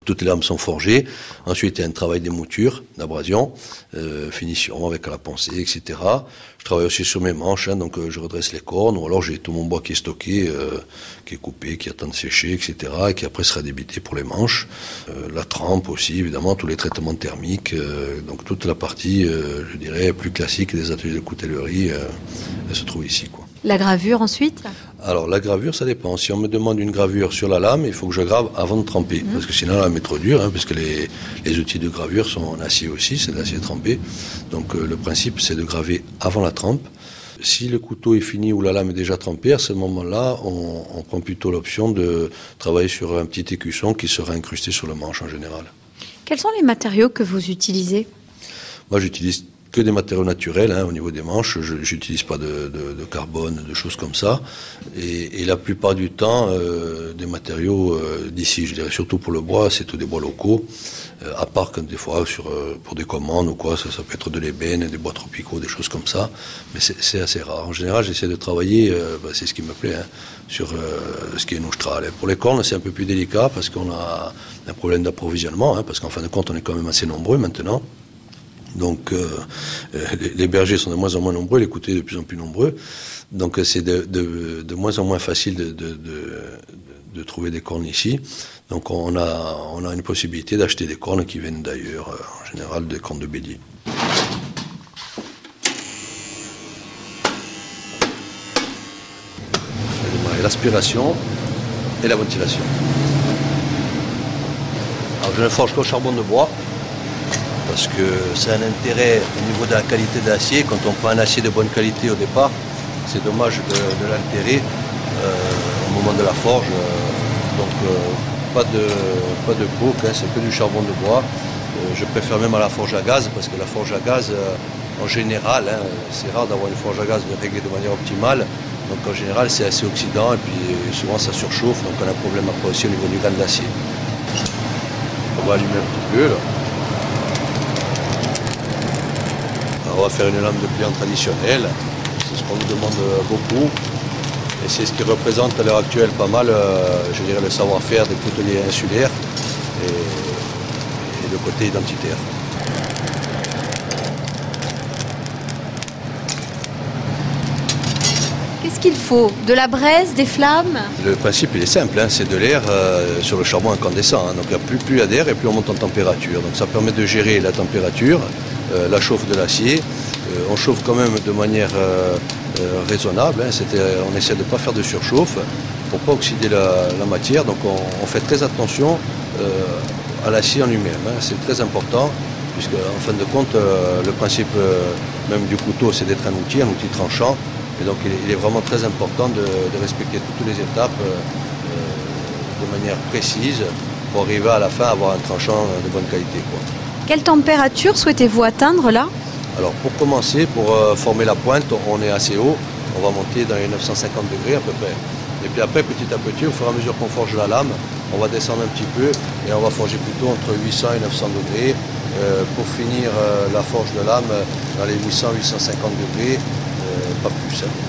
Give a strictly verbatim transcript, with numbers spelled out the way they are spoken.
toutes les lames sont forgées. Ensuite, il y a un travail d'émouture, d'abrasion, euh, finition avec la poncée, et cetera. Je travaille aussi sur mes manches, hein, donc euh, je redresse les cornes, ou alors j'ai tout mon bois qui est stocké, euh, qui est coupé, qui attend de sécher, et cetera, et qui après sera débité pour les manches. Euh, la trempe aussi, évidemment, tous les traitements thermiques, euh, donc toute la partie, euh, je dirais, plus classique des ateliers de coutellerie, euh, elle se trouve ici, quoi. La gravure ensuite ? Alors la gravure, ça dépend. Si on me demande une gravure sur la lame, il faut que je grave avant de tremper, mmh. parce que sinon la lame est trop dure, hein, parce que les, les outils de gravure sont en acier aussi, c'est de l'acier trempé. Donc euh, le principe, c'est de graver avant la trempe. Si le couteau est fini ou la lame est déjà trempée, à ce moment-là, on, on prend plutôt l'option de travailler sur un petit écusson qui sera incrusté sur le manche en général. Quels sont les matériaux que vous utilisez ? Moi, j'utilise que des matériaux naturels, hein, au niveau des manches. Je n'utilise pas de, de, de carbone, de choses comme ça. Et, et la plupart du temps, euh, des matériaux euh, d'ici, je dirais surtout pour le bois, c'est tous des bois locaux. Euh, à part que des fois, sur, euh, pour des commandes ou quoi, ça, ça peut être de l'ébène, des bois tropicaux, des choses comme ça. Mais c'est assez rare. En général, j'essaie de travailler, euh, bah, c'est ce qui me plaît, hein, sur euh, ce qui est noustral. Et pour les cornes, c'est un peu plus délicat parce qu'on a un problème d'approvisionnement, hein, parce qu'en fin de compte, on est quand même assez nombreux maintenant. Donc euh, les, les bergers sont de moins en moins nombreux, les couteliers de plus en plus nombreux. Donc c'est de, de, de moins en moins facile de, de, de, de trouver des cornes ici. Donc on a, on a une possibilité d'acheter des cornes qui viennent d'ailleurs, euh, en général des cornes de bélier. L'aspiration et la ventilation. Alors je ne forge qu'au charbon de bois, parce que c'est un intérêt au niveau de la qualité de l'acier. Quand on prend un acier de bonne qualité au départ, c'est dommage de, de l'altérer euh, au moment de la forge. Donc euh, pas de, pas de coke, hein, c'est que du charbon de bois. Euh, je préfère même à la forge à gaz, parce que la forge à gaz, euh, en général, hein, c'est rare d'avoir une forge à gaz de régler de manière optimale. Donc en général, c'est assez oxydant et puis souvent ça surchauffe, donc on a un problème après aussi au niveau du grain d'acier. On va allumer un petit peu là. On va faire une lame de pliant traditionnelle, c'est ce qu'on nous demande beaucoup. Et c'est ce qui représente à l'heure actuelle pas mal, euh, je dirais, le savoir-faire des couteliers insulaires et, et le côté identitaire. Qu'est-ce qu'il faut ? De la braise, des flammes ? Le principe il est simple, hein, c'est de l'air euh, sur le charbon incandescent. Hein, donc il y a plus, plus il y a d'air et plus on monte en température. Donc ça permet de gérer la température, euh, la chauffe de l'acier. Euh, on chauffe quand même de manière euh, euh, raisonnable. Hein, on essaie de ne pas faire de surchauffe pour ne pas oxyder la, la matière. Donc on, on fait très attention euh, à l'acier en lui-même. Hein, c'est très important puisque en fin de compte, euh, le principe euh, même du couteau, c'est d'être un outil, un outil tranchant. Et donc il est, il est vraiment très important de, de respecter toutes les étapes euh, de manière précise pour arriver à la fin à avoir un tranchant de bonne qualité, quoi. Quelle température souhaitez-vous atteindre là ? Alors pour commencer, pour euh, former la pointe, on est assez haut, on va monter dans les neuf cent cinquante degrés à peu près. Et puis après, petit à petit, au fur et à mesure qu'on forge la lame, on va descendre un petit peu et on va forger plutôt entre huit cents et neuf cents degrés euh, pour finir euh, la forge de lame dans les huit cents à huit cent cinquante degrés. Pas plus. Hein.